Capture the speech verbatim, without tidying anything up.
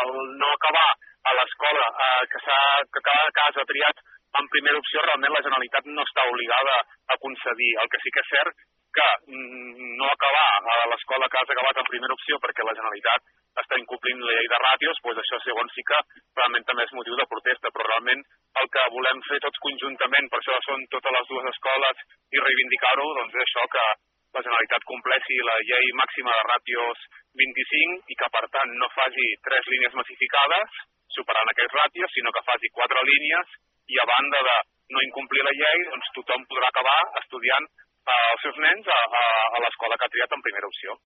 el no acabar a l'escola eh, que s'ha que cada cas ha triat en primera opció, realment la Generalitat no està obligada a concedir. El que sí que és cert que no acabar a l'escola que has acabat en primera opció perquè la Generalitat està incomplint la llei de ràtios, doncs això segons sí que realment també és motiu de protesta, però realment el que volem fer tots conjuntament, per això són totes les dues escoles i reivindicar-ho, doncs és això, que la Generalitat compleixi la llei màxima de ràtios vint-i-cinc i que per tant no faci tres línies massificades superant aquests ràtios, sinó que faci quatre línies i a banda de no incomplir la llei, doncs tothom podrà acabar estudiant eh, els seus nens a, a, a l'escola que ha triat en primera opció.